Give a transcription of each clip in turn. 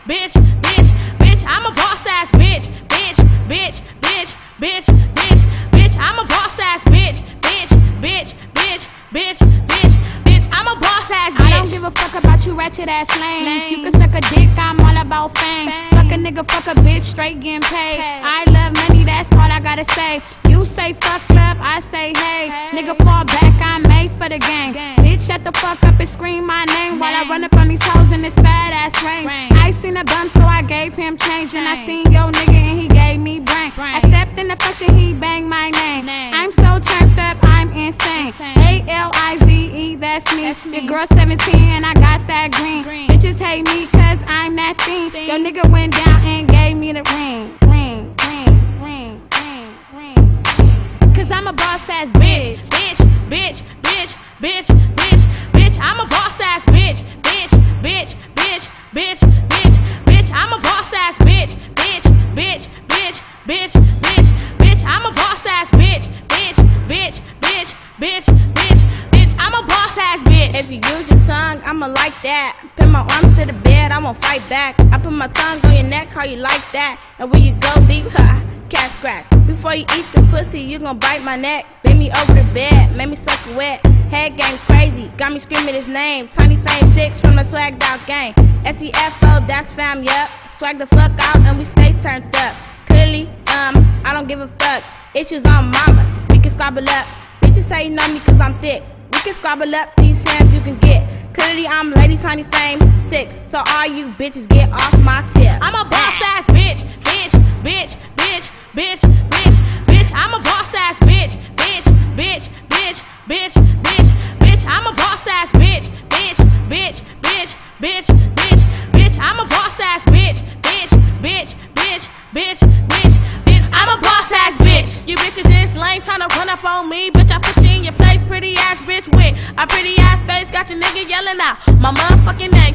bitch, bitch, bitch. I'm a boss ass bitch, bitch, bitch, bitch, bitch, bitch, bitch. I'm a boss ass bitch, bitch, bitch, bitch, bitch, bitch, bitch. I'm a boss ass bitch. I don't give a fuck about you ratchet ass lames. You can suck a dick, I'm all about fame. Fuck a nigga, fuck a bitch, straight getting paid. I love money, that's all I gotta say. You say fuck up, I say hey. Nigga fall back, I'm made for the game. Bitch shut the fuck up and scream my name while I run up on these hoes in this fat ass rain. I seen a bum so I gave him change, and I seen yo nigga and he gave me brain. I stepped in the function, he banged my name. I'm so turned up, I'm insane. ALIZE, that's me. Your girl 17 and I got that green. Bitches hate me cause I'm that thing. Yo nigga went down and gave me the ring. Cause I'm a boss ass bitch, bitch, bitch, bitch, bitch, bitch, bitch. I'm a boss ass bitch, bitch, bitch, bitch, bitch, bitch, bitch. I'm a boss ass bitch, bitch, bitch, bitch, bitch, bitch, bitch. I'm a boss ass bitch, bitch, bitch, bitch, bitch, bitch, bitch. I'm a boss ass bitch. If you use your tongue, I'ma like that. Pin my arms to the bed, I won't fight back. I put my tongue on your neck, how you like that? And when you go deep, ha, cat scratch. Before you eat the pussy, you gon' bite my neck. Bend me over the bed, make me suck it wet. Head game crazy, got me screaming his name. Tiny Fame 6 from the swagged out gang. SEFO, that's fam, yup. Swag the fuck out and we stay turned up. Clearly, I don't give a fuck. Issues on mamas, we can squabble up. Bitches say you know me cause I'm thick. We can squabble up these hands you can get. Clearly I'm Lady Tiny Fame 6. So all you bitches get off my tip. I'm a boss ass bitch, bitch, bitch, bitch, bitch, bitch, bitch. I'm a boss ass bitch, bitch, bitch, bitch, bitch, bitch, bitch. I'm a boss ass bitch, bitch, bitch, bitch, bitch, bitch, bitch. I'm a boss ass bitch, bitch, bitch, bitch, bitch, bitch, bitch. I'm a boss ass bitch. You bitches this lame tryna run up on me, bitch. I put you in your place, pretty ass bitch with a pretty ass face. Got your nigga yelling out my motherfucking name,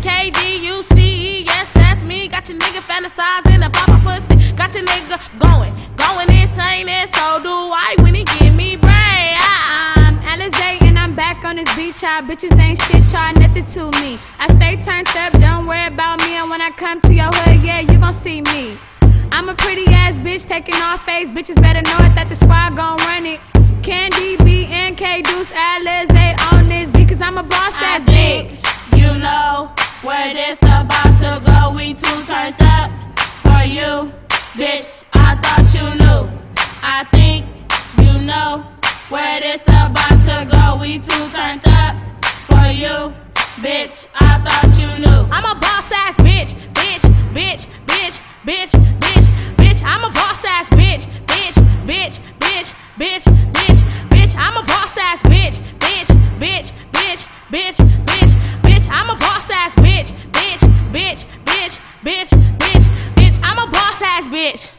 KDUCE. Yes, that's me. Got your nigga fantasizing about my pussy. Got your nigga going insane, and so do I when he give me brain. I'm Alizé and I'm back on this beach. Y'all bitches ain't shit, y'all nothing to me. I stay turned up, don't worry about me. And when I come to your hood, yeah, you gon' see me. I'm a pretty ass bitch taking off face. Bitches better know it that the squad gon' run it. Candy B and K Deuce Alizé on this because I'm a boss ass bitch. You know where this about to go. We too turned up for you, bitch. I thought you knew. I think you know where this about to go. We too turned up for you, bitch. I thought you knew. I'm a boss ass bitch, bitch, bitch, bitch, bitch, bitch, bitch. I'm a boss ass bitch, bitch, bitch, bitch, bitch, bitch, bitch. I'm a boss ass bitch, bitch, bitch, bitch, bitch, bitch, bitch. I'm a boss ass bitch, bitch, bitch, bitch, bitch, bitch, bitch. I'm a boss ass bitch.